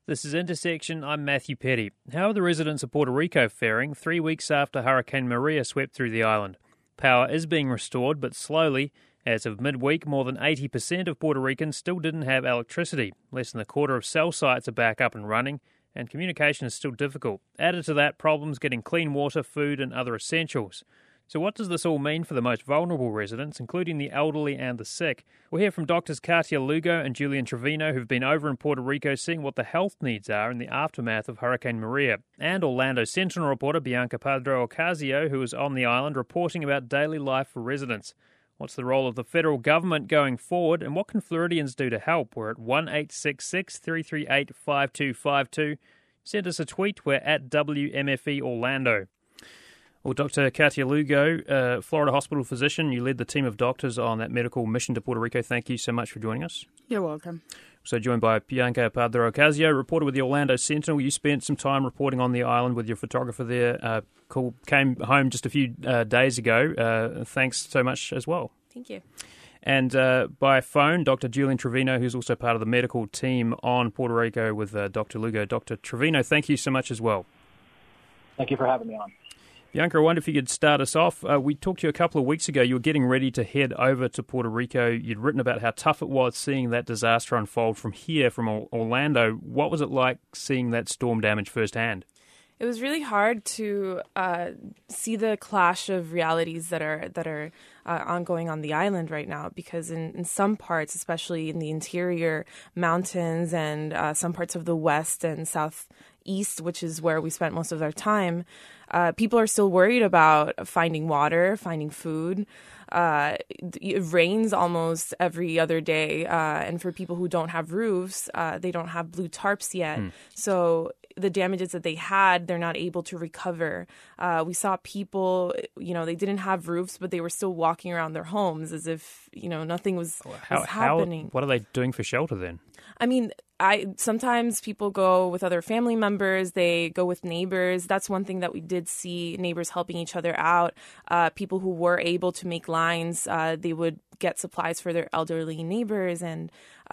This is Intersection. I'm Matthew Petty. How are the residents of Puerto Rico faring 3 weeks after Hurricane Maria swept through the island? Power is being restored, but slowly. As of midweek, more than 80% of Puerto Ricans still didn't have electricity. Less than a quarter of cell sites are back up and running, and communication is still difficult. Added to that, problems getting clean water, food, and other essentials. So what does this all mean for the most vulnerable residents, including the elderly and the sick? We'll hear from Doctors Katia Lugo and Julian Trevino, who've been over in Puerto Rico seeing what the health needs are in the aftermath of Hurricane Maria, and Orlando Sentinel reporter Bianca Padro-Ocasio, who is on the island reporting about daily life for residents. What's the role of the federal government going forward, and what can Floridians do to help? We're at 1-866-338-5252. Send us a tweet. We're at WMFE Orlando. Well, Dr. Katia Lugo, Florida hospital physician, you led the team of doctors on that medical mission to Puerto Rico. Thank you so much for joining us. You're welcome. So joined by Bianca Padro-Ocasio, reporter with the Orlando Sentinel. You spent some time reporting on the island with your photographer there. Came home just a few days ago. Thanks so much as well. Thank you. And by phone, Dr. Julian Trevino, who's also part of the medical team on Puerto Rico with Dr. Lugo. Dr. Trevino, thank you so much as well. Thank you for having me on. Bianca, I wonder if you could start us off. We talked to you a couple of weeks ago. You were getting ready to head over to Puerto Rico. You'd written about how tough it was seeing that disaster unfold from here, from Orlando. What was it like seeing that storm damage firsthand? It was really hard to see the clash of realities that are ongoing on the island right now, because in some parts, especially in the interior mountains and some parts of the west and southeast, which is where we spent most of our time, people are still worried about finding water, finding food. It rains almost every other day, and for people who don't have roofs, they don't have blue tarps yet. So the damages that they had, they're not able to recover. We saw people, they didn't have roofs, but they were still walking around their homes as if, nothing was happening. What are they doing for shelter then? I mean, sometimes people go with other family members, they go with neighbors. That's one thing that we did see, neighbors helping each other out. People who were able to make lines, they would get supplies for their elderly neighbors. And,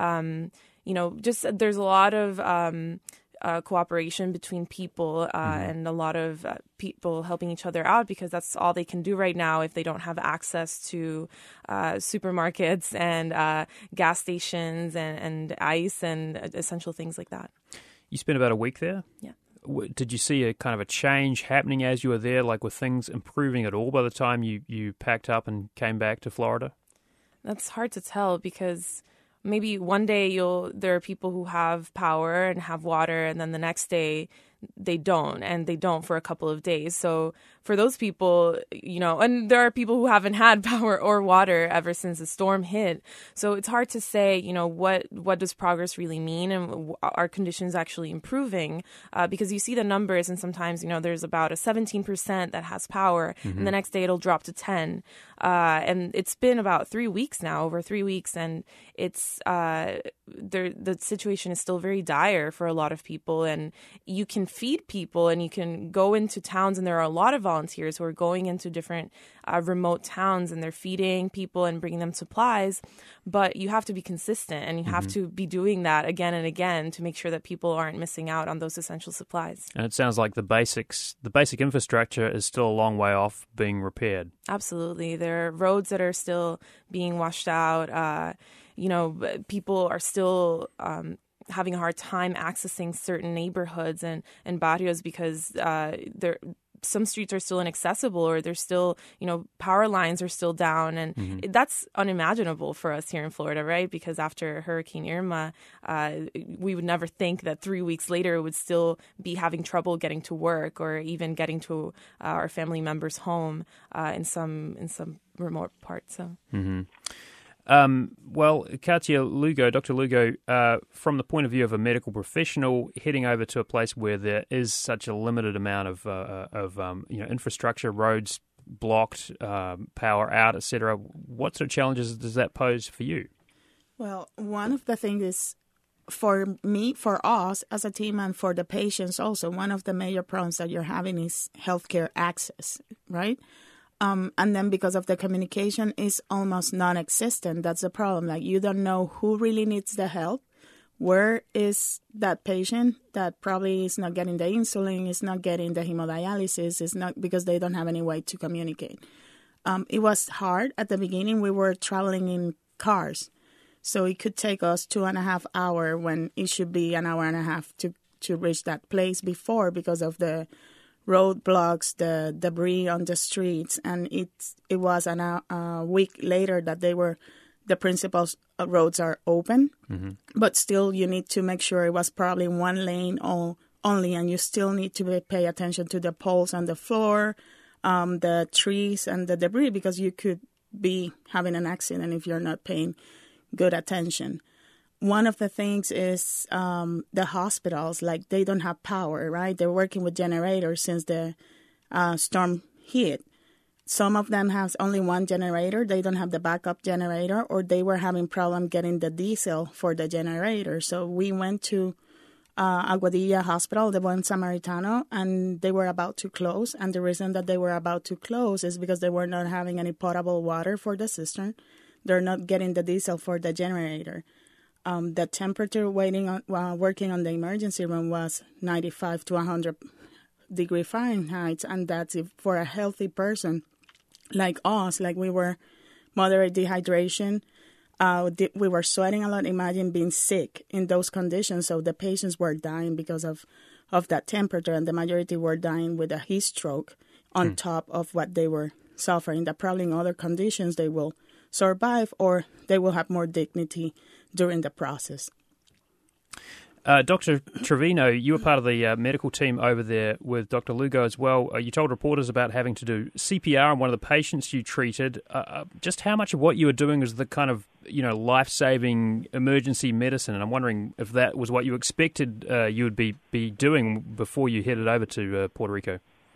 just there's a lot of cooperation between people and a lot of people helping each other out, because that's all they can do right now if they don't have access to supermarkets and gas stations and ice and essential things like that. You spent about a week there? Yeah. Did you see a kind of a change happening as you were there? Like, were things improving at all by the time you packed up and came back to Florida? That's hard to tell, because maybe one day there are people who have power and have water, and then the next day they don't, and they don't for a couple of days. So for those people, and there are people who haven't had power or water ever since the storm hit. So it's hard to say, what does progress really mean, and are conditions actually improving? Because you see the numbers, and sometimes, there's about a 17% that has power, and the next day it'll drop to 10. And it's been about 3 weeks now, over 3 weeks, and it's the situation is still very dire for a lot of people. And you can feed people, and you can go into towns, and there are a lot of volunteers who are going into different remote towns, and they're feeding people and bringing them supplies. But you have to be consistent, and you have to be doing that again and again to make sure that people aren't missing out on those essential supplies. And it sounds like the basic infrastructure is still a long way off being repaired. Absolutely. There are roads that are still being washed out. People are still having a hard time accessing certain neighborhoods and barrios because some streets are still inaccessible, or there's still, power lines are still down. And that's unimaginable for us here in Florida, right? Because after Hurricane Irma, we would never think that 3 weeks later we would still be having trouble getting to work, or even getting to our family members' home in some remote parts. So. Well, Katia Lugo, Dr. Lugo, from the point of view of a medical professional, heading over to a place where there is such a limited amount of infrastructure, roads blocked, power out, etc., what sort of challenges does that pose for you? Well, one of the things is, for me, for us as a team, and for the patients also, one of the major problems that you're having is healthcare access, right? And then because of the communication is almost non-existent. That's the problem. Like, you don't know who really needs the help, where is that patient that probably is not getting the insulin, is not getting the hemodialysis, is not because they don't have any way to communicate. It was hard at the beginning. We were traveling in cars, so it could take us 2.5 hours when it should be an hour and a half to reach that place before because of the roadblocks, the debris on the streets, and it was a week later that the principal roads are open, but still you need to make sure it was probably one lane only, and you still need to pay attention to the poles on the floor, the trees and the debris, because you could be having an accident if you're not paying good attention. One of the things is the hospitals, like they don't have power, right? They're working with generators since the storm hit. Some of them have only one generator. They don't have the backup generator, or they were having problem getting the diesel for the generator. So we went to Aguadilla Hospital, the Buen Samaritano, and they were about to close. And the reason that they were about to close is because they were not having any potable water for the cistern. They're not getting the diesel for the generator. The temperature working on the emergency room was 95 to 100 degree Fahrenheit, and that's for a healthy person like us, like we were moderate dehydration. We were sweating a lot. Imagine being sick in those conditions. So the patients were dying because of that temperature, and the majority were dying with a heat stroke on top of what they were suffering. That probably in other conditions they will survive, or they will have more dignity during the process. Dr. Trevino, you were part of the medical team over there with Dr. Lugo as well. You told reporters about having to do CPR on one of the patients you treated. Just how much of what you were doing was the kind of, life-saving emergency medicine? And I'm wondering if that was what you expected you would be doing before you headed over to Puerto Rico.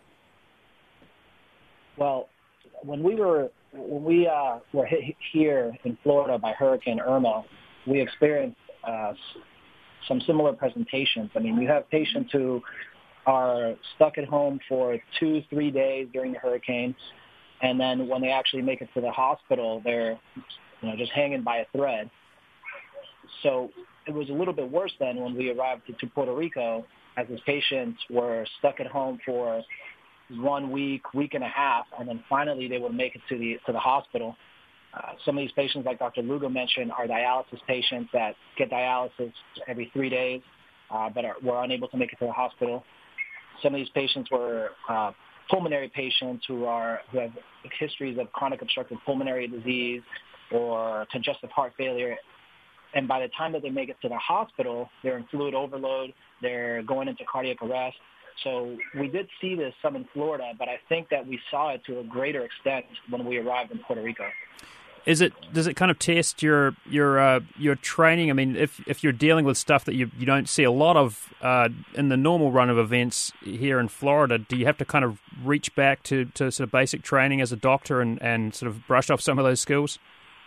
Well, when we were hit here in Florida by Hurricane Irma, we experienced some similar presentations. I mean, you have patients who are stuck at home for 2-3 days during the hurricane, and then when they actually make it to the hospital, they're just hanging by a thread. So it was a little bit worse then when we arrived to Puerto Rico, as these patients were stuck at home for 1 week and a half, and then finally they would make it to the hospital. Some of these patients, like Dr. Lugo mentioned, are dialysis patients that get dialysis every 3 days, but were unable to make it to the hospital. Some of these patients were pulmonary patients who have histories of chronic obstructive pulmonary disease or congestive heart failure. And by the time that they make it to the hospital, they're in fluid overload, they're going into cardiac arrest. So we did see this some in Florida, but I think that we saw it to a greater extent when we arrived in Puerto Rico. Does it kind of test your training? I mean, if you're dealing with stuff that you don't see a lot of in the normal run of events here in Florida, do you have to kind of reach back to sort of basic training as a doctor and sort of brush off some of those skills?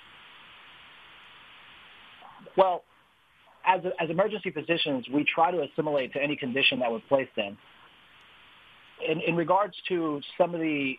Well, as emergency physicians, we try to assimilate to any condition that we're placed in. In regards to some of the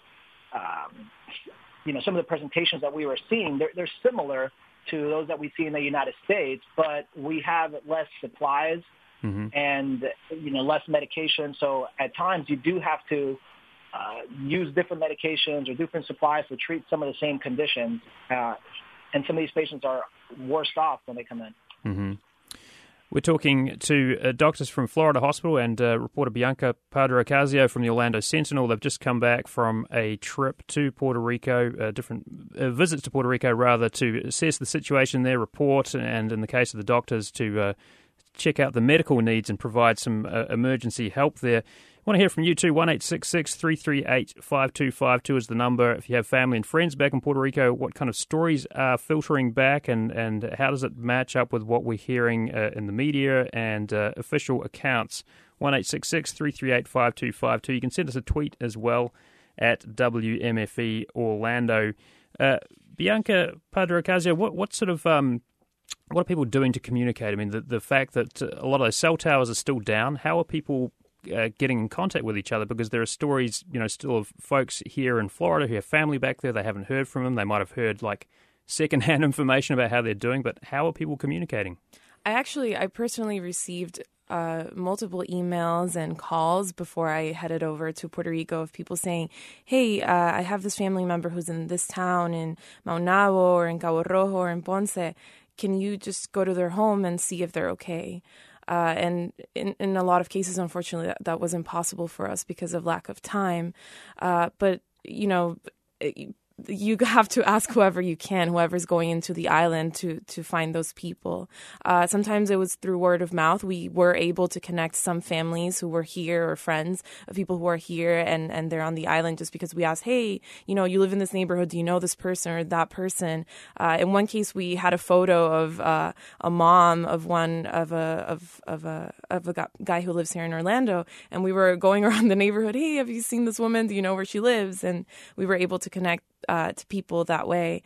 some of the presentations that we were seeing, they're similar to those that we see in the United States, but we have less supplies and less medication. So at times you do have to use different medications or different supplies to treat some of the same conditions, and some of these patients are worse off when they come in. Mm-hmm. We're talking to doctors from Florida Hospital and reporter Bianca Padre-Ocasio from the Orlando Sentinel. They've just come back from a trip to Puerto Rico, different visits to Puerto Rico, rather, to assess the situation there, report, and in the case of the doctors, to check out the medical needs and provide some emergency help there. I want to hear from you too. 1-866-338-5252 is the number. If you have family and friends back in Puerto Rico, what kind of stories are filtering back, and how does it match up with what we're hearing in the media and official accounts? 1-866-338-5252. You can send us a tweet as well at WMFE Orlando. Bianca Padre-Ocasio, what sort of what are people doing to communicate? I mean, the fact that a lot of those cell towers are still down. How are people getting in contact with each other? Because there are stories, still of folks here in Florida who have family back there. They haven't heard from them. They might have heard secondhand information about how they're doing. But how are people communicating? I personally received multiple emails and calls before I headed over to Puerto Rico of people saying, hey, I have this family member who's in this town in Maunabo or in Cabo Rojo or in Ponce. Can you just go to their home and see if they're okay? And in a lot of cases, unfortunately, that was impossible for us because of lack of time. But, you know, you have to ask whoever's going into the island to find those people. Sometimes it was through word of mouth. We were able to connect some families who were here or friends of people who are here and they're on the island just because we asked, hey, you know, you live in this neighborhood. Do you know this person or that person? In one case, we had a photo of a mom of a guy who lives here in Orlando. And we were going around the neighborhood. Hey, have you seen this woman? Do you know where she lives? And we were able to connect to people that way.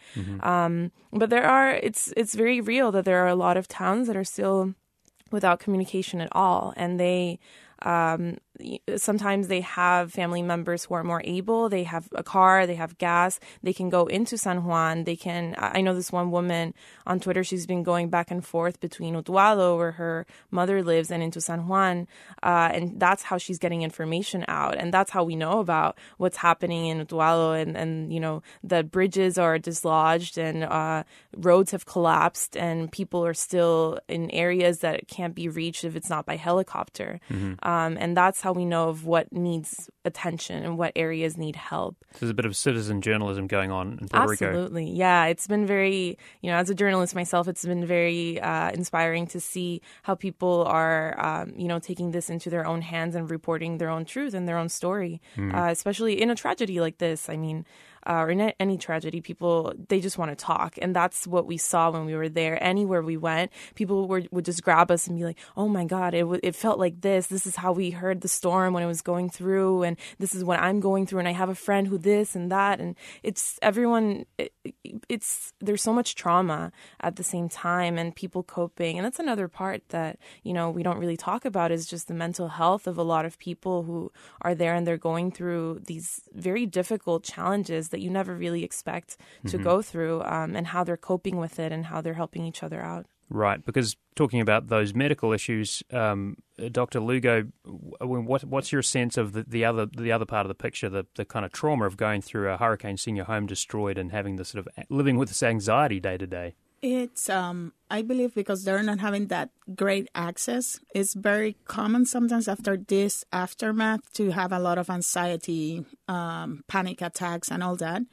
But it's very real that there are a lot of towns that are still without communication at all. And they, sometimes they have family members who are more able. They have a car, they have gas, they can go into San Juan. I know this one woman on Twitter, she's been going back and forth between Utuado, where her mother lives, and into San Juan. And that's how she's getting information out. And that's how we know about what's happening in Utuado. And you know, the bridges are dislodged and roads have collapsed and people are still in areas that can't be reached if it's not by helicopter. And that's how we know of what needs attention and what areas need help. So there's a bit of citizen journalism going on in Puerto Rico. Absolutely. Yeah, it's been very, you know, as a journalist myself, it's been very inspiring to see how people are, you know, taking this into their own hands and reporting their own truth and their own story, especially in a tragedy like this. I mean, or in any tragedy, people, they just want to talk. And that's what we saw when we were there. Anywhere we went, people would just grab us and be like, oh my God, it felt like this. This is how we heard the storm when it was going through. And this is what I'm going through. And I have a friend who this and that. And it's everyone, there's so much trauma at the same time and people coping. And that's another part that, you know, we don't really talk about is just the mental health of a lot of people who are there and they're going through these very difficult challenges that you never really expect to go through, and how they're coping with it and how they're helping each other out. Right, because talking about those medical issues, Dr. Lugo, what's your sense of the other part of the picture, the kind of trauma of going through a hurricane, seeing your home destroyed, and having this sort of living with this anxiety day to day? It's, I believe, because they're not having that great access. It's very common sometimes after this aftermath to have a lot of anxiety, panic attacks, and all that.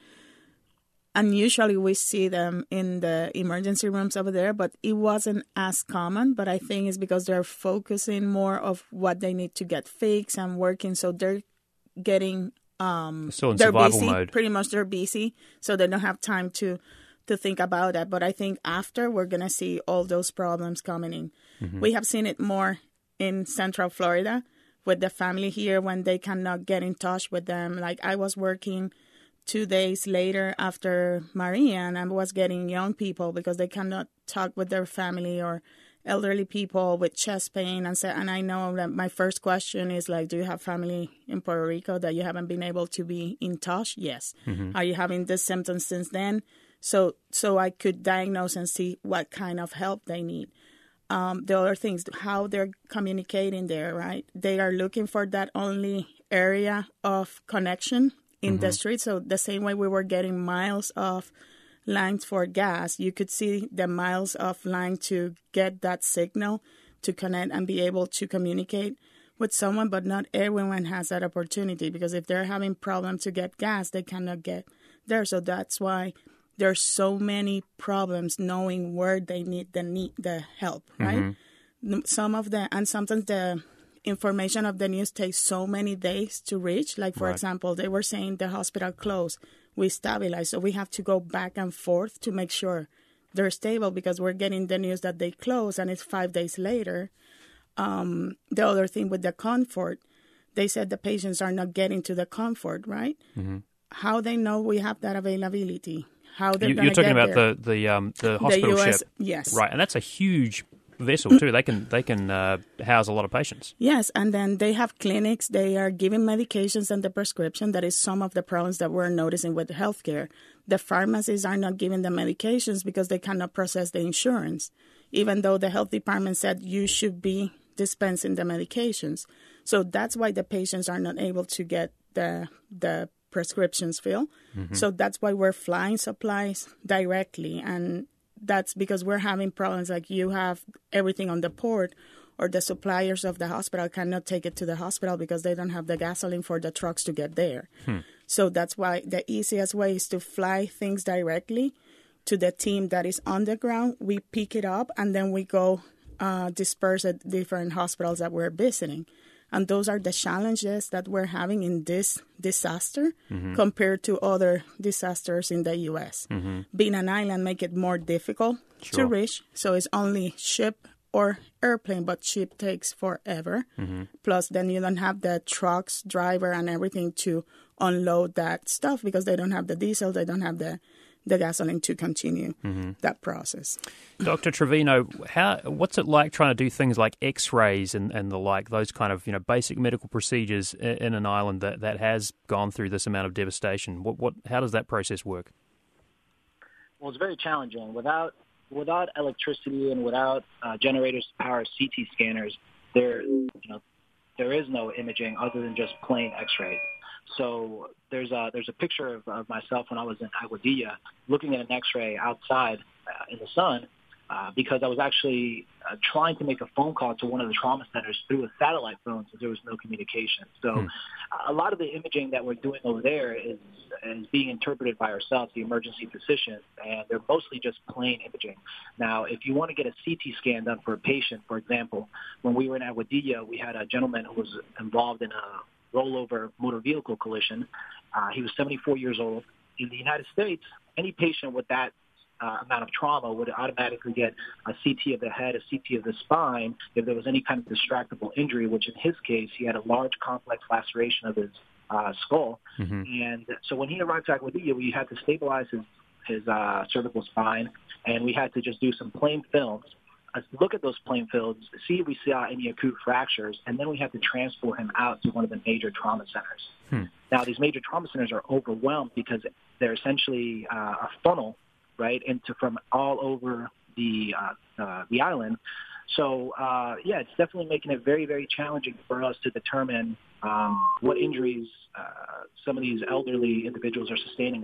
And usually we see them in the emergency rooms over there, but it wasn't as common. But I think it's because they're focusing more of what they need to get fixed and working. So they're getting, still in they're survival busy. mode. Pretty much they're busy, so they don't have time to think about that. But I think after, we're going to see all those problems coming in. We have seen it more in Central Florida with the family here when they cannot get in touch with them. Like I was working 2 days later after Maria, and I was getting young people because they cannot talk with their family, or elderly people with chest pain. And I know that my first question is like, do you have family in Puerto Rico that you haven't been able to be in touch? Yes. Are you having the symptoms since then? So I could diagnose and see what kind of help they need. The other things, how they're communicating there, right? They are looking for that only area of connection in the street. So the same way we were getting miles of lines for gas, you could see the miles of line to get that signal to connect and be able to communicate with someone, but not everyone has that opportunity, because if they're having problems to get gas, they cannot get there. So that's why there's so many problems knowing where they need the help, right? Sometimes the information of the news takes so many days to reach. Like, for example, they were saying the hospital closed. We stabilized. So we have to go back and forth to make sure they're stable, because we're getting the news that they closed and it's 5 days later. The other thing with the comfort, they said the patients are not getting to the comfort, right? How they know we have that availability? How they're You're talking about there. the hospital US, ship, yes, right? And that's a huge vessel too. They can house a lot of patients. Yes, and then they have clinics. They are giving medications and the prescription. That is some of the problems that we're noticing with healthcare. The pharmacies are not giving the medications because they cannot process the insurance. even though the health department said you should be dispensing the medications. So that's why the patients are not able to get the prescriptions filled. So that's why we're flying supplies directly. And that's because we're having problems like you have everything on the port, or the suppliers of the hospital cannot take it to the hospital because they don't have the gasoline for the trucks to get there. So that's why the easiest way is to fly things directly to the team that is on the ground. We pick it up and then we go disperse at different hospitals that we're visiting. And those are the challenges that we're having in this disaster compared to other disasters in the U.S. Being an island make it more difficult to reach. So it's only ship or airplane, but ship takes forever. Plus, then you don't have the trucks, driver, and everything to unload that stuff because they don't have the diesel, they don't have the gasoline to continue that process. Dr. Trevino, what's it like trying to do things like X-rays and the like, those kind of basic medical procedures in an island that has gone through this amount of devastation? How does that process work? Well, it's very challenging. Without electricity and without generators to power CT scanners, there is no imaging other than just plain X-ray. So there's a picture of myself when I was in Aguadilla looking at an X-ray outside in the sun because I was actually trying to make a phone call to one of the trauma centers through a satellite phone since there was no communication. So a lot of the imaging that we're doing over there is being interpreted by ourselves, the emergency physicians, and they're mostly just plain imaging. Now, if you want to get a CT scan done for a patient, for example, when we were in Aguadilla, we had a gentleman who was involved in a rollover motor vehicle collision. He was 74 years old. In the United States, any patient with that amount of trauma would automatically get a CT of the head, a CT of the spine, if there was any kind of distractible injury, which in his case, he had a large complex laceration of his skull. And so when he arrived to Aguadilla, we had to stabilize his cervical spine, and we had to just do some plain films, look at those plain films, see if we saw any acute fractures, and then we had to transport him out to one of the major trauma centers. Now, these major trauma centers are overwhelmed because they're essentially a funnel, right, from all over the island. So, it's definitely making it very, very challenging for us to determine what injuries some of these elderly individuals are sustaining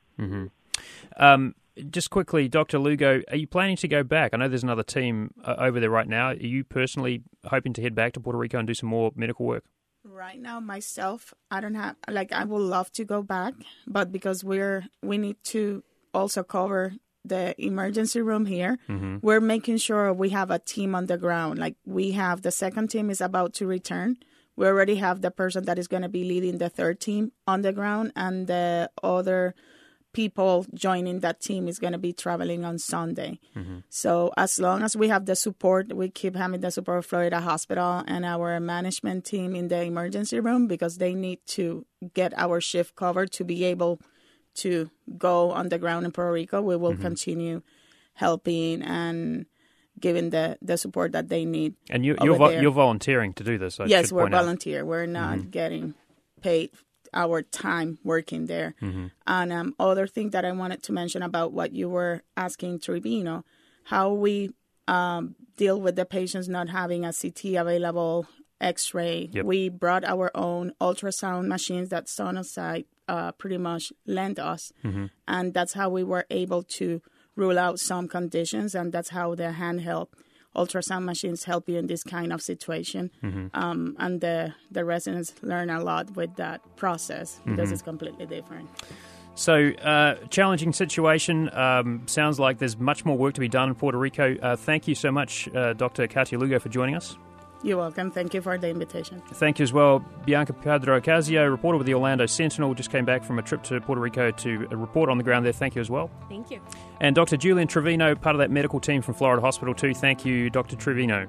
it. Just quickly, Dr. Lugo, are you planning to go back? I know there's another team over there right now. Are you personally hoping to head back to Puerto Rico and do some more medical work? Right now, myself, I don't have, I would love to go back, but because we need to also cover the emergency room here, we're making sure we have a team on the ground. Like we have, the second team is about to return. We already have the person that is going to be leading the third team on the ground, and the other people joining that team is going to be traveling on Sunday. So as long as we have the support, we keep having the support of Florida Hospital and our management team in the emergency room because they need to get our shift covered to be able to go on the ground in Puerto Rico. We will continue helping and giving the support that they need. And you're volunteering to do this. Yes, we're volunteer. We're not getting paid our time working there. And other thing that I wanted to mention about what you were asking, Trevino, how we deal with the patients not having a CT available, X-ray. We brought our own ultrasound machines that Sonosite pretty much lent us. And that's how we were able to rule out some conditions, and that's how the handheld ultrasound machines help you in this kind of situation. And the residents learn a lot with that process because it's completely different. So, challenging situation. Sounds like there's much more work to be done in Puerto Rico. Thank you so much, Dr. Katia Lugo, for joining us. You're welcome. Thank you for the invitation. Thank you as well. Bianca Padro-Ocasio, reporter with the Orlando Sentinel, just came back from a trip to Puerto Rico to report on the ground there. Thank you as well. Thank you. And Dr. Julian Trevino, part of that medical team from Florida Hospital too. Thank you, Dr. Trevino.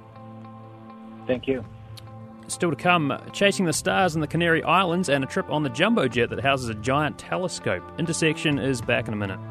Thank you. Still to come, chasing the stars in the Canary Islands and a trip on the jumbo jet that houses a giant telescope. Intersection is back in a minute.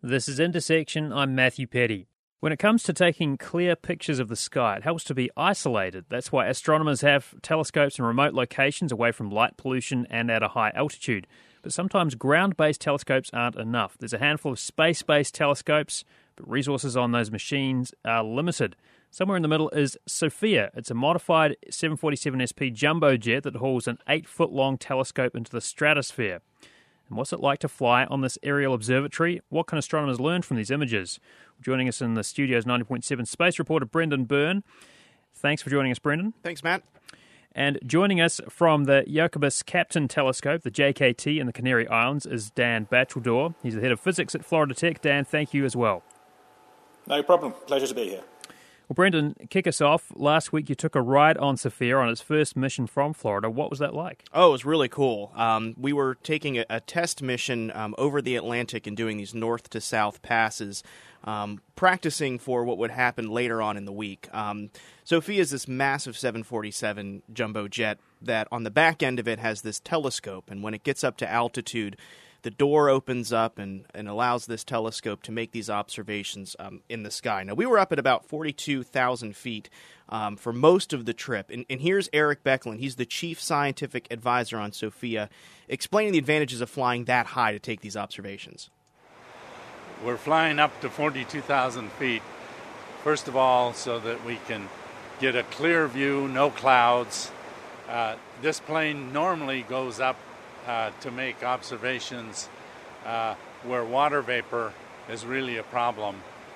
This is Intersection. I'm Matthew Petty. When it comes to taking clear pictures of the sky, it helps to be isolated. That's why astronomers have telescopes in remote locations away from light pollution and at a high altitude. But sometimes ground-based telescopes aren't enough. There's a handful of space-based telescopes, but resources on those machines are limited. Somewhere in the middle is SOFIA. It's a modified 747 SP jumbo jet that hauls an 8-foot-long telescope into the stratosphere. And what's it like to fly on this aerial observatory? What can astronomers learn from these images? Joining us in the studio's 90.7 space reporter Brendan Byrne. Thanks for joining us, Brendan. Thanks, Matt. And joining us from the Jacobus Captain Telescope, the JKT in the Canary Islands, is Dan Bachelder. He's the head of physics at Florida Tech. Dan, thank you as well. No problem. Pleasure to be here. Well, Brendan, kick us off. Last week you took a ride on SOFIA on its first mission from Florida. What was that like? Oh, it was really cool. We were taking a test mission over the Atlantic and doing these north to south passes, practicing for what would happen later on in the week. SOFIA is this massive 747 jumbo jet that on the back end of it has this telescope, and when it gets up to altitude, the door opens up and allows this telescope to make these observations in the sky. Now, we were up at about 42,000 feet for most of the trip. And here's Eric Becklin. He's the chief scientific advisor on SOFIA, explaining the advantages of flying that high to take these observations. We're flying up to 42,000 feet, first of all, so that we can get a clear view, no clouds. This plane normally goes up to make observations where water vapor is really a problem.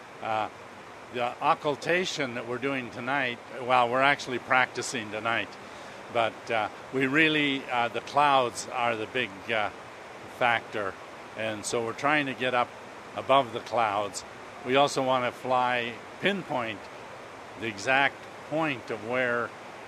The occultation that we're doing tonight, well, we're actually practicing tonight, but we really, the clouds are the big factor, and so we're trying to get up above the clouds. We also want to pinpoint the exact point of where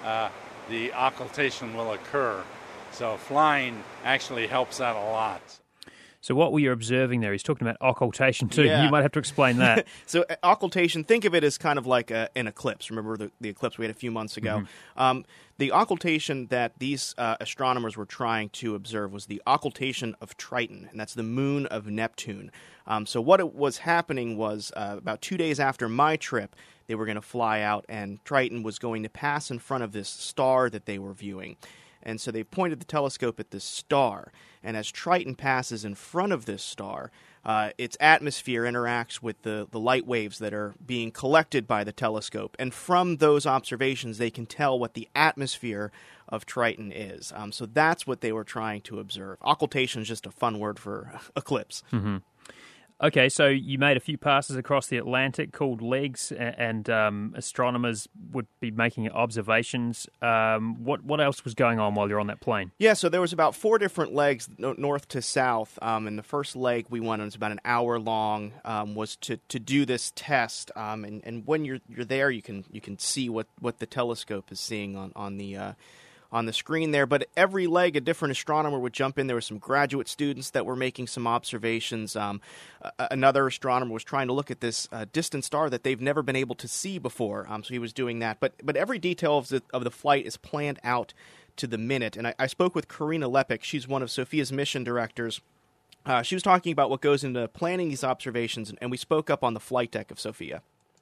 the occultation will occur. So flying actually helps that a lot. So what were you observing there? He's talking about occultation too. Yeah. You might have to explain that. So occultation, think of it as kind of like an eclipse. Remember the eclipse we had a few months ago? Mm-hmm. The occultation that these astronomers were trying to observe was the occultation of Triton, and that's the moon of Neptune. So what was happening was about 2 days after my trip, they were going to fly out, and Triton was going to pass in front of this star that they were viewing. And so they pointed the telescope at this star, and as Triton passes in front of this star, its atmosphere interacts with the light waves that are being collected by the telescope. And from those observations, they can tell what the atmosphere of Triton is. So that's what they were trying to observe. Occultation is just a fun word for eclipse. Mm-hmm. Okay, so you made a few passes across the Atlantic called legs, and astronomers would be making observations. What else was going on while you're on that plane? Yeah, so there was about 4 different legs, north to south. And the first leg we went on was about an hour long, was to do this test. And when you're there, you can see what the telescope is seeing on the screen there. But every leg, a different astronomer would jump in. There were some graduate students that were making some observations. Another astronomer was trying to look at this distant star that they've never been able to see before. So he was doing that. But every detail of the flight is planned out to the minute. And I spoke with Karina Lepik. She's one of SOFIA's mission directors. She was talking about what goes into planning these observations, and we spoke up on the flight deck of SOFIA.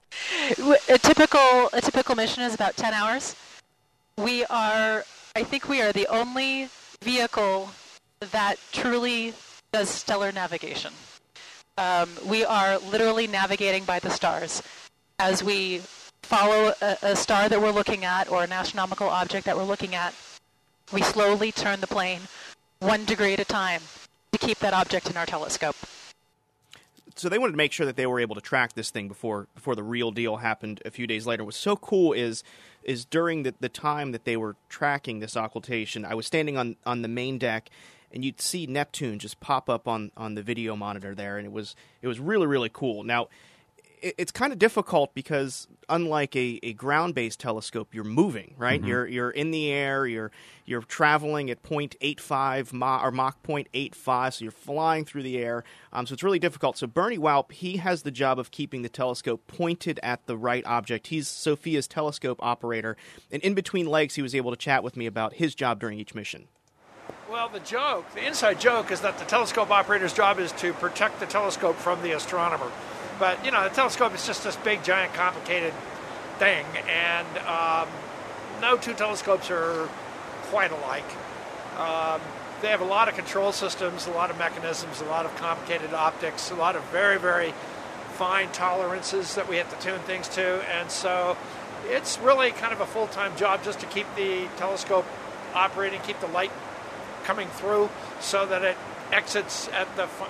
A typical mission is about 10 hours. I think we are the only vehicle that truly does stellar navigation. We are literally navigating by the stars. As we follow a star that we're looking at or an astronomical object that we're looking at, we slowly turn the plane 1 degree at a time to keep that object in our telescope. So they wanted to make sure that they were able to track this thing before the real deal happened a few days later. What's so cool is during the time that they were tracking this occultation, I was standing on the main deck, and you'd see Neptune just pop up on the video monitor there, and it was really, really cool. Now, it's kind of difficult because unlike a ground-based telescope, you're moving, right? Mm-hmm. You're in the air, you're traveling at 0.85 Mach 0.85, so you're flying through the air. So it's really difficult. So Bernie Walp, he has the job of keeping the telescope pointed at the right object. He's SOFIA's telescope operator, and in between legs, he was able to chat with me about his job during each mission. Well, the inside joke is that the telescope operator's job is to protect the telescope from the astronomer. But, the telescope is just this big, giant, complicated thing, and no two telescopes are quite alike. They have a lot of control systems, a lot of mechanisms, a lot of complicated optics, a lot of very, very fine tolerances that we have to tune things to, and so it's really kind of a full-time job just to keep the telescope operating, keep the light coming through so that it exits at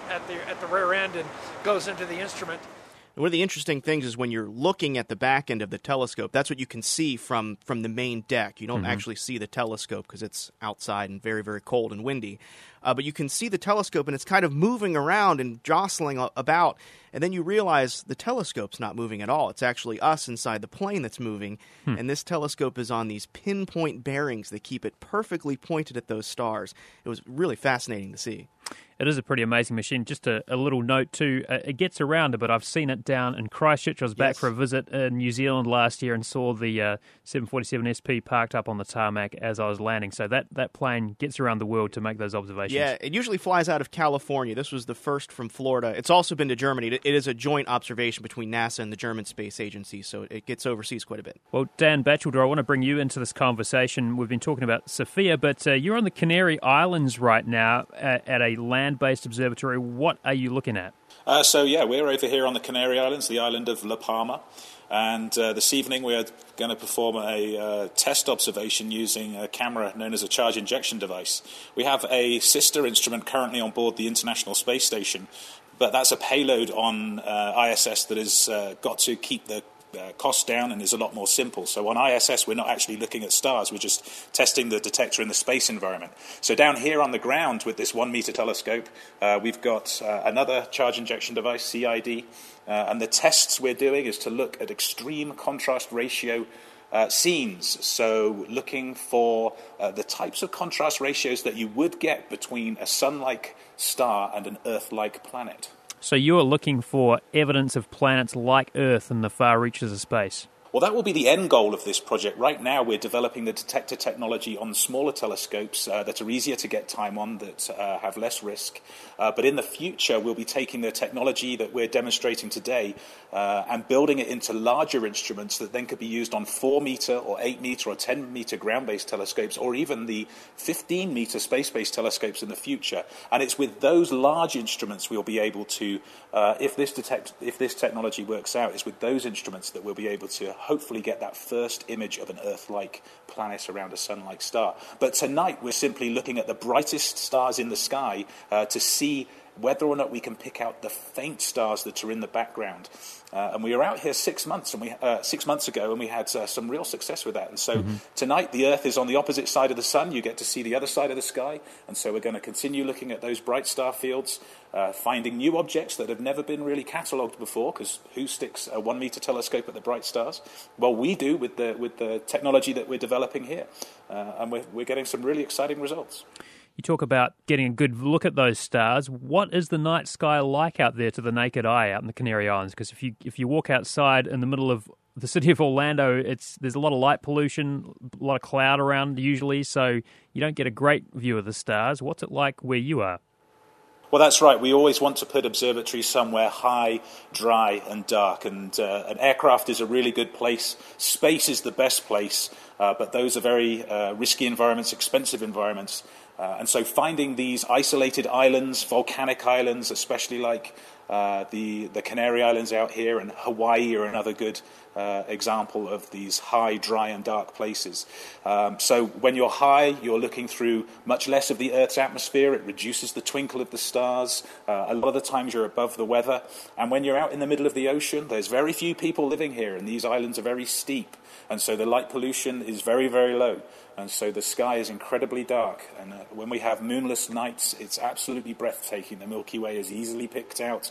the rear end and goes into the instrument. One of the interesting things is when you're looking at the back end of the telescope, that's what you can see from the main deck. You don't actually see the telescope because it's outside and very, very cold and windy. But you can see the telescope, and it's kind of moving around and jostling about. And then you realize the telescope's not moving at all. It's actually us inside the plane that's moving. And this telescope is on these pinpoint bearings that keep it perfectly pointed at those stars. It was really fascinating to see. It is a pretty amazing machine. Just a little note too, it gets around a bit. I've seen it down in Christchurch. I was back for a visit in New Zealand last year and saw the 747 SP parked up on the tarmac as I was landing. So that plane gets around the world to make those observations. Yeah, it usually flies out of California. This was the first from Florida. It's also been to Germany. It is a joint observation between NASA and the German Space Agency, so it gets overseas quite a bit. Well, Dan Batchelder, I want to bring you into this conversation. We've been talking about Sophia, but you're on the Canary Islands right now at a land-based observatory. What are you looking at? We're over here on the Canary Islands, the island of La Palma. And this evening we are going to perform a test observation using a camera known as a charge injection device. We have a sister instrument currently on board the International Space Station, but that's a payload on ISS that has got to keep the cost down and is a lot more simple. So on ISS, we're not actually looking at stars. We're just testing the detector in the space environment. So down here on the ground with this 1 meter telescope, we've got another charge injection device, CID, and the tests we're doing is to look at extreme contrast ratio scenes, so looking for the types of contrast ratios that you would get between a sun-like star and an Earth-like planet. So you are looking for evidence of planets like Earth in the far reaches of space? Well, that will be the end goal of this project. Right now, we're developing the detector technology on smaller telescopes that are easier to get time on, that have less risk. But in the future, we'll be taking the technology that we're demonstrating today and building it into larger instruments that then could be used on 4-meter or 8-meter or 10-meter ground-based telescopes, or even the 15-meter space-based telescopes in the future. And it's with those large instruments we'll be able to, if this technology works out, it's with those instruments that we'll be able to hopefully get that first image of an Earth-like planet around a sun-like star. But tonight we're simply looking at the brightest stars in the sky to see whether or not we can pick out the faint stars that are in the background. And we were out here 6 months ago, and we had some real success with that. And so tonight the Earth is on the opposite side of the sun. You get to see the other side of the sky. And so we're going to continue looking at those bright star fields, finding new objects that have never been really catalogued before, because who sticks a 1 meter telescope at the bright stars? Well, we do with the technology that we're developing here. And we're getting some really exciting results. You talk about getting a good look at those stars. What is the night sky like out there to the naked eye out in the Canary Islands? Because if you walk outside in the middle of the city of Orlando, there's a lot of light pollution, a lot of cloud around usually, so you don't get a great view of the stars. What's it like where you are? Well, that's right. We always want to put observatories somewhere high, dry, and dark. And an aircraft is a really good place. Space is the best place, but those are very risky environments, expensive environments. And so finding these isolated islands, volcanic islands, especially like the Canary Islands out here, and Hawaii are another good example of these high, dry and dark places. So when you're high, you're looking through much less of the Earth's atmosphere. It reduces the twinkle of the stars. A lot of the times you're above the weather. And when you're out in the middle of the ocean, there's very few people living here, and these islands are very steep. And so the light pollution is very, very low. And so the sky is incredibly dark. And when we have moonless nights, it's absolutely breathtaking. The Milky Way is easily picked out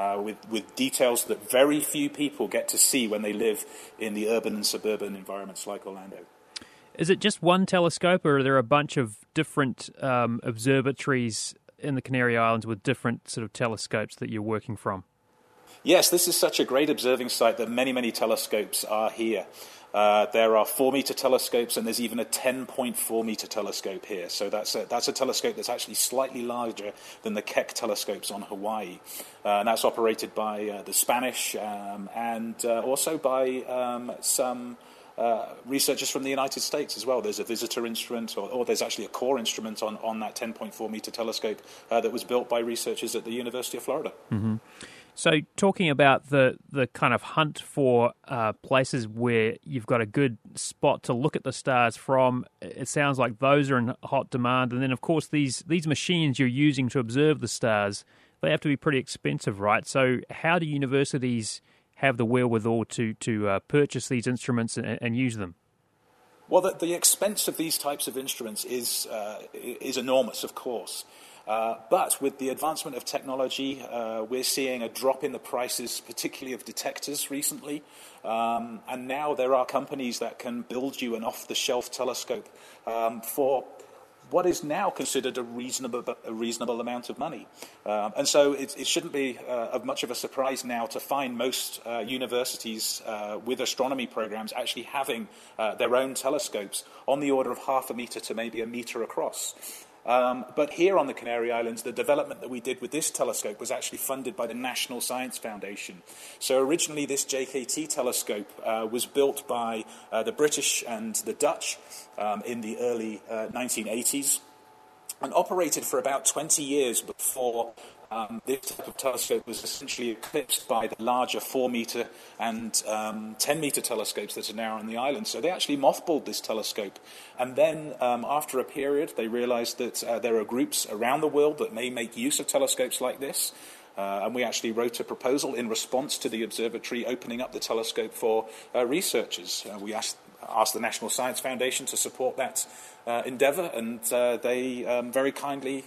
with details that very few people get to see when they live in the urban and suburban environments like Orlando. Is it just one telescope, or are there a bunch of different observatories in the Canary Islands with different sort of telescopes that you're working from? Yes, this is such a great observing site that many, many telescopes are here. There are 4-meter telescopes, and there's even a 10.4-meter telescope here. So that's a telescope that's actually slightly larger than the Keck telescopes on Hawaii. And that's operated by the Spanish and also by some researchers from the United States as well. There's a visitor instrument, or there's actually a core instrument on that 10.4-meter telescope that was built by researchers at the University of Florida. Mm-hmm. So talking about the kind of hunt for places where you've got a good spot to look at the stars from, it sounds like those are in hot demand. And then, of course, these machines you're using to observe the stars, they have to be pretty expensive, right? So how do universities have the wherewithal to purchase these instruments and use them? Well, the expense of these types of instruments is enormous, of course. But with the advancement of technology, we're seeing a drop in the prices, particularly of detectors recently. And now there are companies that can build you an off-the-shelf telescope for what is now considered a reasonable amount of money. And so it shouldn't be of much of a surprise now to find most universities with astronomy programs actually having their own telescopes on the order of half a meter to maybe a meter across. But here on the Canary Islands, the development that we did with this telescope was actually funded by the National Science Foundation. So originally this JKT telescope was built by the British and the Dutch in the early 1980s and operated for about 20 years before this type of telescope was essentially eclipsed by the larger 4-meter and 10-meter telescopes that are now on the island. So they actually mothballed this telescope. And then after a period, they realized that there are groups around the world that may make use of telescopes like this. And we actually wrote a proposal in response to the observatory opening up the telescope for researchers. We asked the National Science Foundation to support that endeavor, and they very kindly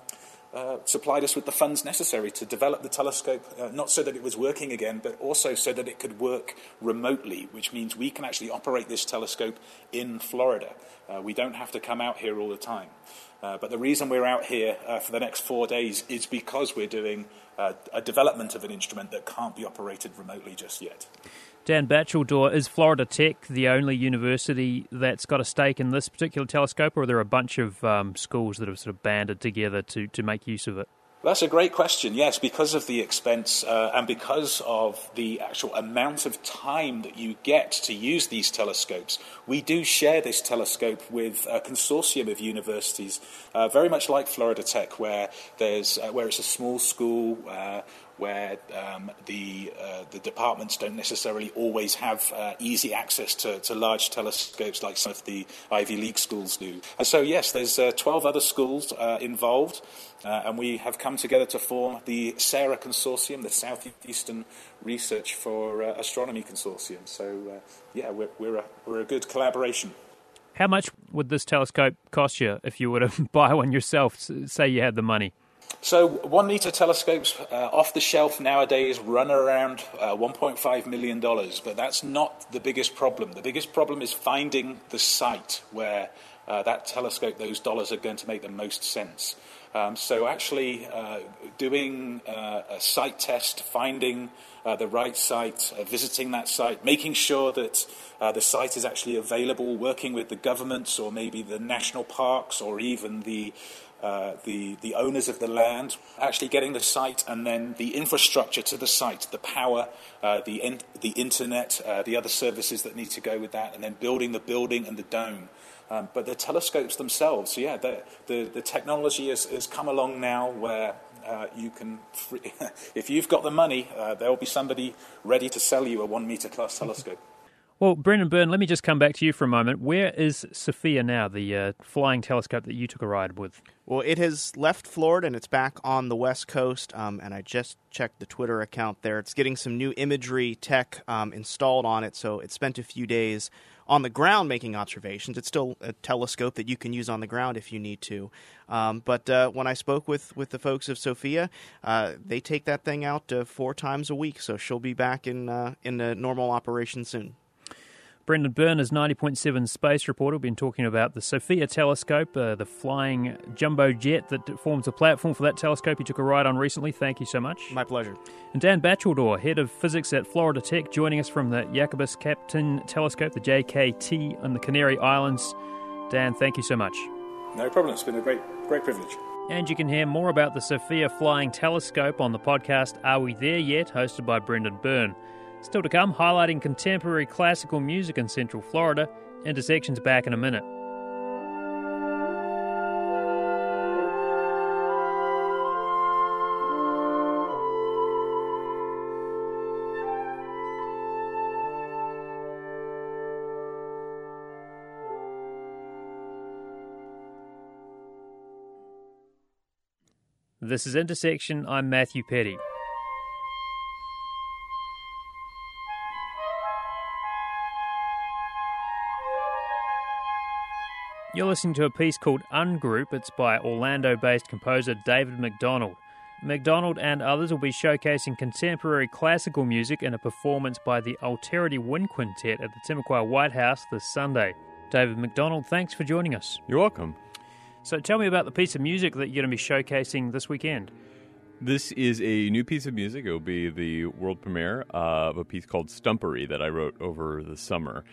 supplied us with the funds necessary to develop the telescope, not so that it was working again, but also so that it could work remotely, which means we can actually operate this telescope in Florida. We don't have to come out here all the time. But the reason we're out here for the next 4 days is because we're doing a development of an instrument that can't be operated remotely just yet. Dan Batcheldor, is Florida Tech the only university that's got a stake in this particular telescope, or are there a bunch of schools that have sort of banded together to make use of it? That's a great question, yes, because of the expense and because of the actual amount of time that you get to use these telescopes. We do share this telescope with a consortium of universities, very much like Florida Tech, where it's a small school, where the departments don't necessarily always have easy access to large telescopes like some of the Ivy League schools do. And so, yes, there's 12 other schools involved, and we have come together to form the SARA Consortium, the Southeastern Research for Astronomy Consortium. So, we're a good collaboration. How much would this telescope cost you if you were to buy one yourself, say you had the money? So 1-meter telescopes off the shelf nowadays run around $1.5 million, but that's not the biggest problem. The biggest problem is finding the site where that telescope, those dollars are going to make the most sense. So actually doing a site test, finding the right site, visiting that site, making sure that the site is actually available, working with the governments or maybe the national parks or even the owners of the land, actually getting the site and then the infrastructure to the site, the power, the internet, the other services that need to go with that, and then building the building and the dome. But the telescopes themselves, the technology has come along now where you can, if you've got the money, there will be somebody ready to sell you a 1-meter class telescope. Well, Brendan Byrne, let me just come back to you for a moment. Where is SOFIA now, the flying telescope that you took a ride with? Well, it has left Florida and it's back on the West Coast, and I just checked the Twitter account there. It's getting some new imagery tech installed on it, so it spent a few days on the ground making observations. It's still a telescope that you can use on the ground if you need to. But when I spoke with the folks of SOFIA, they take that thing out 4 times a week, so she'll be back in normal operation soon. Brendan Byrne is 90.7 space reporter. We've been talking about the SOFIA telescope, the flying jumbo jet that forms a platform for that telescope. You took a ride on recently. Thank you so much. My pleasure. And Dan Batcheldor, head of physics at Florida Tech, joining us from the Jacobus Captain telescope, the JKT, on the Canary Islands. Dan, thank you so much. No problem. It's been a great privilege. And you can hear more about the SOFIA Flying Telescope on the podcast Are We There Yet?, hosted by Brendan Byrne. Still to come, highlighting contemporary classical music in Central Florida. Intersection's back in a minute. This is Intersection. I'm Matthew Petty. You're listening to a piece called Ungroup. It's by Orlando-based composer David McDonald. McDonald and others will be showcasing contemporary classical music in a performance by the Alterity Wind Quintet at the Timucua White House this Sunday. David McDonald, thanks for joining us. You're welcome. So tell me about the piece of music that you're going to be showcasing this weekend. This is a new piece of music. It will be the world premiere of a piece called Stumpery that I wrote over the summer.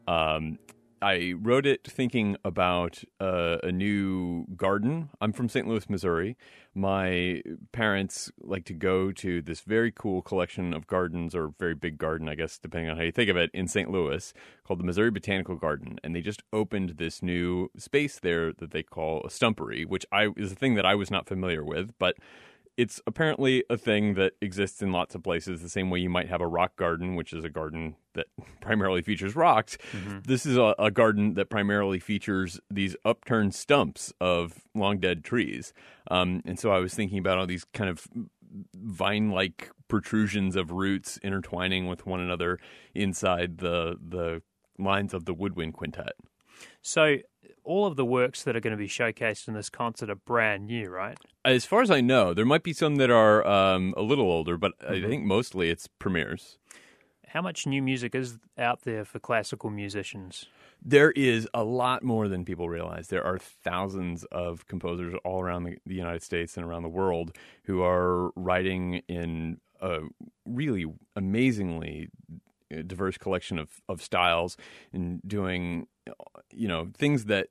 I wrote it thinking about a new garden. I'm from St. Louis, Missouri. My parents like to go to this very cool collection of gardens, or very big garden, I guess, depending on how you think of it, in St. Louis, called the Missouri Botanical Garden. And they just opened this new space there that they call a stumpery, which is a thing that I was not familiar with, but it's apparently a thing that exists in lots of places, the same way you might have a rock garden, which is a garden that primarily features rocks. Mm-hmm. This is a garden that primarily features these upturned stumps of long-dead trees. And so I was thinking about all these kind of vine-like protrusions of roots intertwining with one another inside the lines of the Woodwind Quintet. So all of the works that are going to be showcased in this concert are brand new, right? As far as I know, there might be some that are a little older, but I think mostly it's premieres. How much new music is out there for classical musicians? There is a lot more than people realize. There are thousands of composers all around the United States and around the world who are writing in a really amazingly diverse collection of styles and doing, things that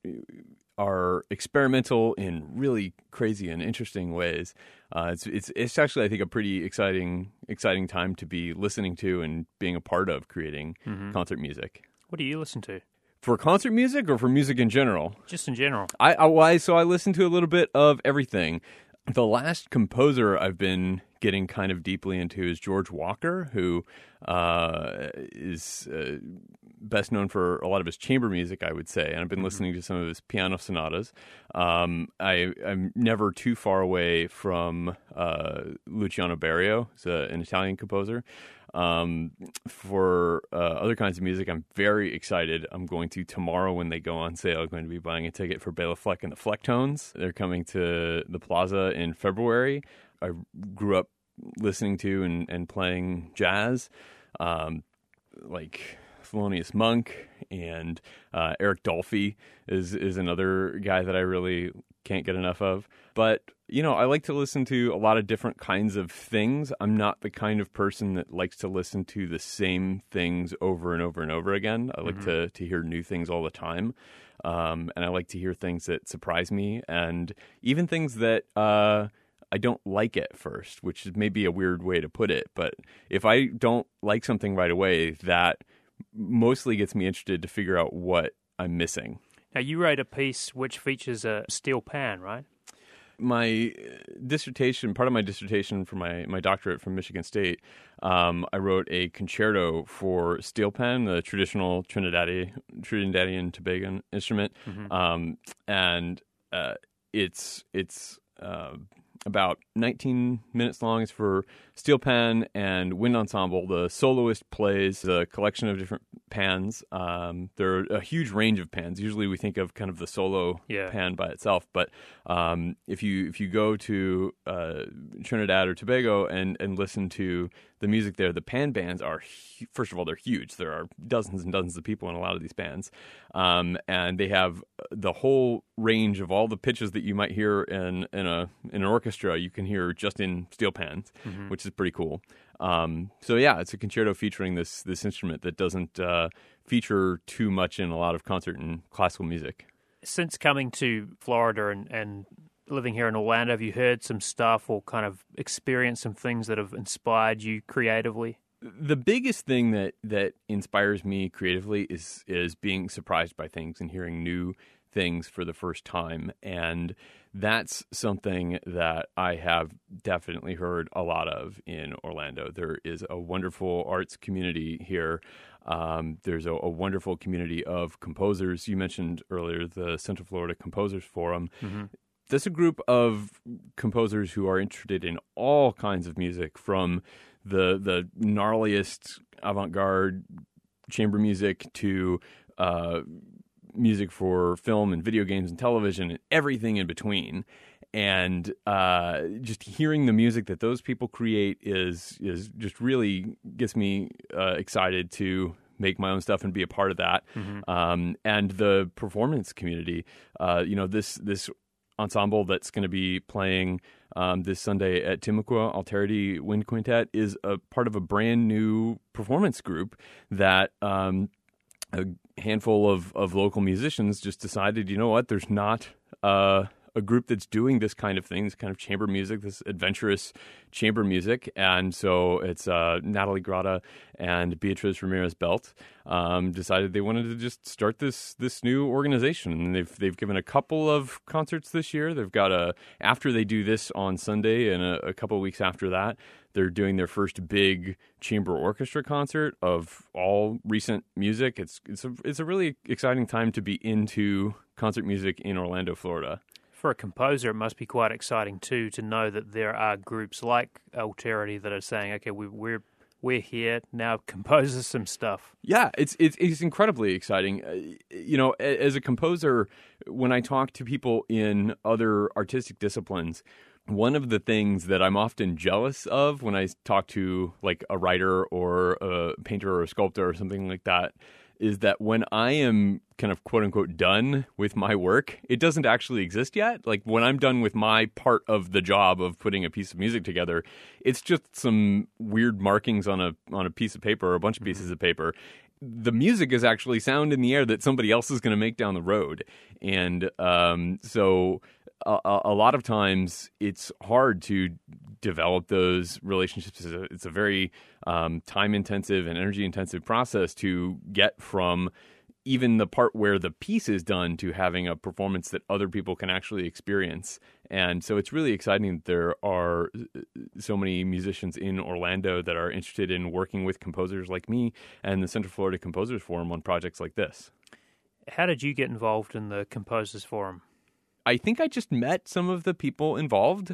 are experimental in really crazy and interesting ways. It's actually, I think, a pretty exciting time to be listening to and being a part of creating concert music. What do you listen to? For concert music or for music in general? Just in general. I listen to a little bit of everything. The last composer I've been getting kind of deeply into is George Walker, who is best known for a lot of his chamber music, I would say. And I've been listening to some of his piano sonatas. I'm never too far away from Luciano Berio, who's an Italian composer. For other kinds of music, I'm very excited. I'm going to, tomorrow when they go on sale, I'm going to be buying a ticket for Bela Fleck and the Flecktones. They're coming to the Plaza in February. I grew up listening to and playing jazz, like Thelonious Monk, and Eric Dolphy is another guy that I really can't get enough of. But, I like to listen to a lot of different kinds of things. I'm not the kind of person that likes to listen to the same things over and over and over again. I like to hear new things all the time. And I like to hear things that surprise me, and even things that I don't like at first, which is maybe a weird way to put it. But if I don't like something right away, that mostly gets me interested to figure out what I'm missing. Now, you wrote a piece which features a steel pan, right? My dissertation, part of my dissertation for my doctorate from Michigan State, I wrote a concerto for steel pan, the traditional Trinidadian Tobago instrument. And it's about 19 minutes long. It's for steel pan and wind ensemble. The soloist plays a collection of different pans. There are a huge range of pans. Usually we think of kind of the solo pan by itself, but if you go to Trinidad or Tobago and listen to the music there, the pan bands are, first of all, they're huge. There are dozens and dozens of people in a lot of these bands, and they have the whole range of all the pitches that you might hear in an orchestra. You can hear just in steel pans, which is pretty cool. So yeah, it's a concerto featuring this instrument that doesn't feature too much in a lot of concert and classical music. Since coming to Florida and living here in Orlando, have you heard some stuff or kind of experienced some things that have inspired you creatively? The biggest thing that inspires me creatively is being surprised by things and hearing new things for the first time. And that's something that I have definitely heard a lot of in Orlando. There is a wonderful arts community here. There's a wonderful community of composers. You mentioned earlier the Central Florida Composers Forum. That's a group of composers who are interested in all kinds of music, from the gnarliest avant-garde chamber music to music for film and video games and television and everything in between. And just hearing the music that those people create is just really gets me excited to make my own stuff and be a part of that. And the performance community, this ensemble that's going to be playing this Sunday at Timucua, Alterity Wind Quintet, is a part of a brand new performance group that a handful of local musicians just decided, you know what, there's not a group that's doing this kind of thing, this kind of chamber music, this adventurous chamber music. And so it's Natalie Grata and Beatriz Ramirez-Belt decided they wanted to just start this new organization. And they've given a couple of concerts this year. They've got after they do this on Sunday and a couple of weeks after that, they're doing their first big chamber orchestra concert of all recent music. It's a really exciting time to be into concert music in Orlando, Florida. For a composer, it must be quite exciting too to know that there are groups like Alterity that are saying, "Okay, we're here now. Compose us some stuff." Yeah, it's incredibly exciting. As a composer, when I talk to people in other artistic disciplines, one of the things that I'm often jealous of when I talk to like a writer or a painter or a sculptor or something like that is that when I am kind of quote unquote done with my work, it doesn't actually exist yet. Like when I'm done with my part of the job of putting a piece of music together, it's just some weird markings on a piece of paper or a bunch of pieces of paper. The music is actually sound in the air that somebody else is going to make down the road. And so a lot of times it's hard to develop those relationships. It's a very time-intensive and energy-intensive process to get from even the part where the piece is done to having a performance that other people can actually experience. And so it's really exciting that there are so many musicians in Orlando that are interested in working with composers like me and the Central Florida Composers Forum on projects like this. How did you get involved in the Composers Forum? I think I just met some of the people involved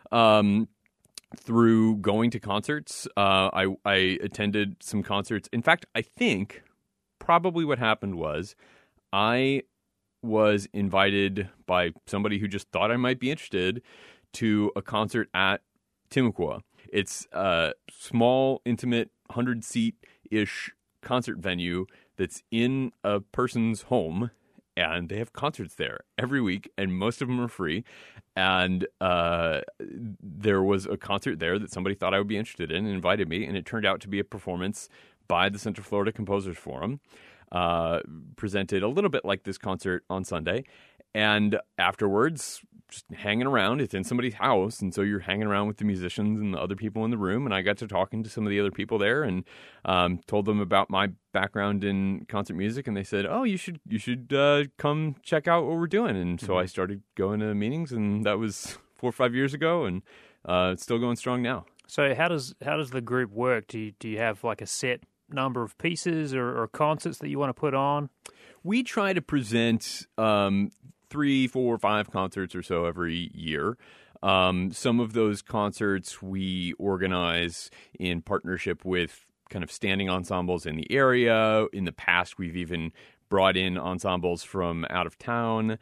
through going to concerts. I attended some concerts. In fact, I think probably what happened was I was invited by somebody who just thought I might be interested to a concert at Timucua. It's a small, intimate, 100-seat-ish concert venue that's in a person's home, and they have concerts there every week, and most of them are free. And there was a concert there that somebody thought I would be interested in and invited me, and it turned out to be a performance by the Central Florida Composers Forum, presented a little bit like this concert on Sunday. And afterwards, just hanging around, it's in somebody's house, and so you're hanging around with the musicians and the other people in the room. And I got to talking to some of the other people there and told them about my background in concert music, and they said, "Oh, you should come check out what we're doing." And so I started going to meetings, and that was 4 or 5 years ago, and it's still going strong now. So how does the group work? Do you have like a set number of pieces or concerts that you want to put on? We try to present 3, 4, 5 concerts or so every year. Some of those concerts we organize in partnership with kind of standing ensembles in the area. In the past, we've even brought in ensembles from out of town.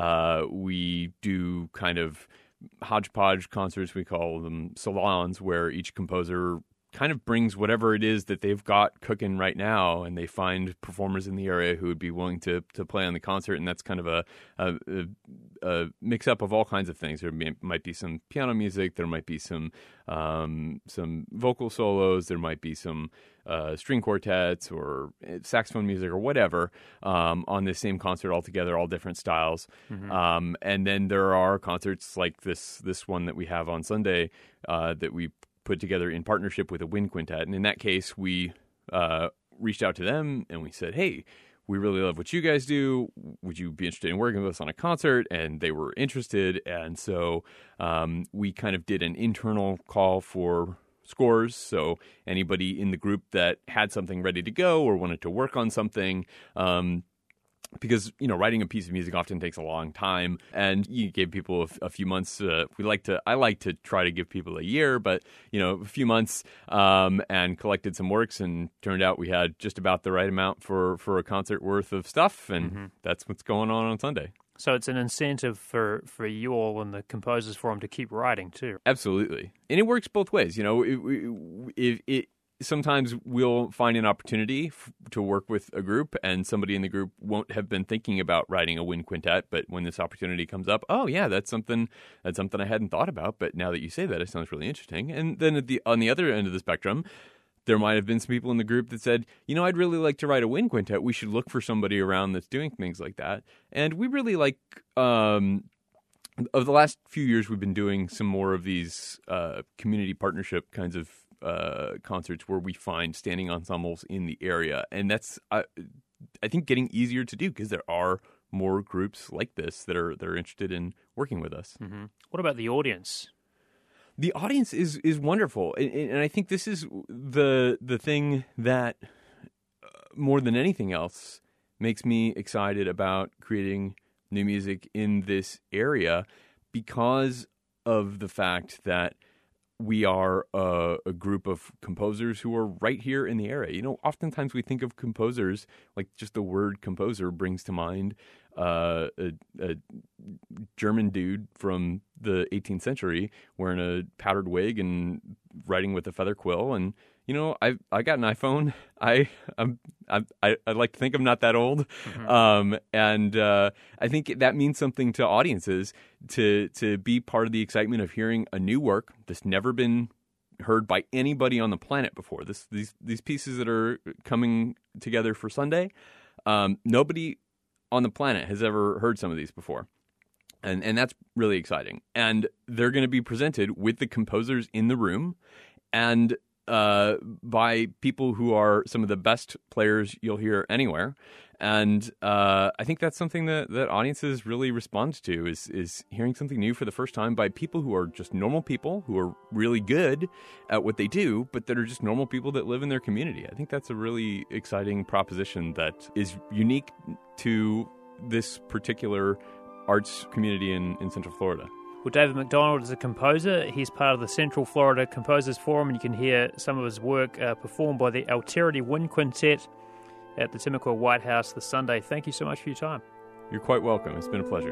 We do kind of hodgepodge concerts, we call them salons, where each composer kind of brings whatever it is that they've got cooking right now, and they find performers in the area who would be willing to play on the concert, and that's kind of a mix-up of all kinds of things. There might be some piano music, there might be some vocal solos, there might be some string quartets or saxophone music or whatever on this same concert altogether, all different styles. Mm-hmm. And then there are concerts like this one that we have on Sunday that we put together in partnership with a wind quintet. And in that case, we reached out to them and we said, hey, we really love what you guys do. Would you be interested in working with us on a concert? And they were interested. And so we kind of did an internal call for scores. So anybody in the group that had something ready to go or wanted to work on something, because, writing a piece of music often takes a long time, and you gave people a few months. I like to try to give people a year, but, a few months, and collected some works, and turned out we had just about the right amount for a concert worth of stuff, and that's what's going on Sunday. So it's an incentive for you all and the Composers Forum to keep writing too. Absolutely. And it works both ways. Sometimes we'll find an opportunity to work with a group, and somebody in the group won't have been thinking about writing a wind quintet, but when this opportunity comes up, oh yeah, that's something I hadn't thought about, but now that you say that, it sounds really interesting. And then on the other end of the spectrum, there might have been some people in the group that said, I'd really like to write a wind quintet. We should look for somebody around that's doing things like that. And we really like, over the last few years, we've been doing some more of these community partnership kinds of concerts where we find standing ensembles in the area. And that's, I think, getting easier to do because there are more groups like this that are interested in working with us. Mm-hmm. What about the audience? The audience is wonderful. And I think this is the thing that, more than anything else, makes me excited about creating new music in this area, because of the fact that we are a group of composers who are right here in the area. Oftentimes we think of composers, like just the word composer brings to mind a German dude from the 18th century wearing a powdered wig and writing with a feather quill. And I got an iPhone. I like to think I'm not that old, and I think that means something to audiences to be part of the excitement of hearing a new work that's never been heard by anybody on the planet before. These pieces that are coming together for Sunday, nobody on the planet has ever heard some of these before. And that's really exciting. And they're going to be presented with the composers in the room, and by people who are some of the best players you'll hear anywhere. And I think that's something that audiences really respond to, is hearing something new for the first time by people who are just normal people who are really good at what they do, but that are just normal people that live in their community. I think that's a really exciting proposition that is unique to this particular arts community in Central Florida. Well, David McDonald is a composer. He's part of the Central Florida Composers Forum, and you can hear some of his work performed by the Alterity Wind Quintet at the Timucua White House this Sunday. Thank you so much for your time. You're quite welcome. It's been a pleasure.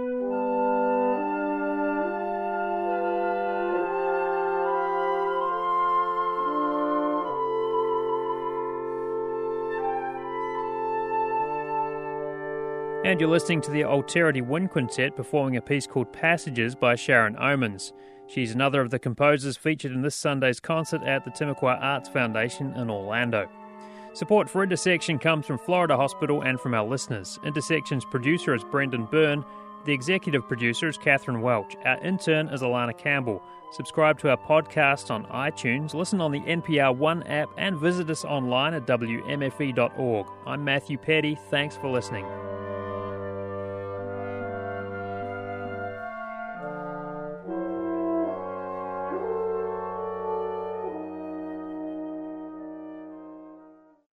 And you're listening to the Alterity Wind Quintet performing a piece called Passages by Sharon Omans. She's another of the composers featured in this Sunday's concert at the Timucua Arts Foundation in Orlando. Support for Intersection comes from Florida Hospital and from our listeners. Intersection's producer is Brendan Byrne. The executive producer is Catherine Welch. Our intern is Alana Campbell. Subscribe to our podcast on iTunes, listen on the NPR One app, and visit us online at wmfe.org. I'm Matthew Petty. Thanks for listening.